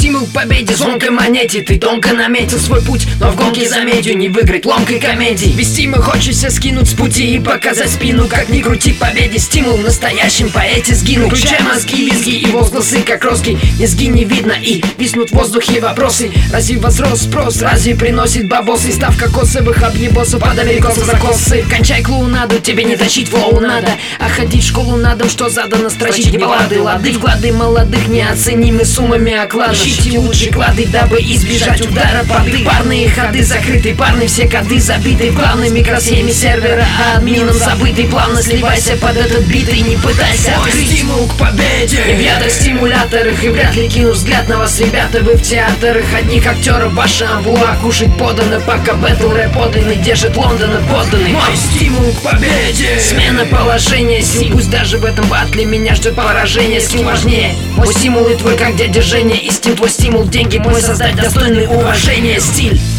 стимул к победе, звонкой монете. Ты тонко наметил свой путь, но в гонке за медью не выиграть ломкой комедии. Без стима хочется скинуть с пути и показать спину. Как ни крути, к победе стимул в настоящем поэте сгинул. Включай мозги, визги и возгласы, как розги. Низги не видно и виснут в воздухе вопросы. Разве возрос спрос, разве приносит бабосы? Ставка косовых объебосов под американцев за косы. Кончай клоунаду, тебе не тащить флоу надо, а ходить в школу надо, что задано строчить не баллады. Лады, вклады молодых неоценимы суммами окладов. Ищите лучшие клады, дабы избежать удара пады. Парные ходы закрыты, парные все коды забиты. Главной микросхеме сервера, а админом забытый. Плавно сливайся под этот бит и не пытайся открыть. Стимул к победе и в ядрах стимуляторах. И вряд ли кину взгляд на вас, ребята, вы в театрах. Одних актеров ваша амбула кушать подано, пока бэтл рэп поданный держит Лондона подданный. Мой стимул к победе, смена положения сил. Пусть даже в этом батле меня ждет поражение. Скилл важнее, мой стимул и твой как дядя Женя. И стим твой стимул, деньги мой создать достойный уважения стиль.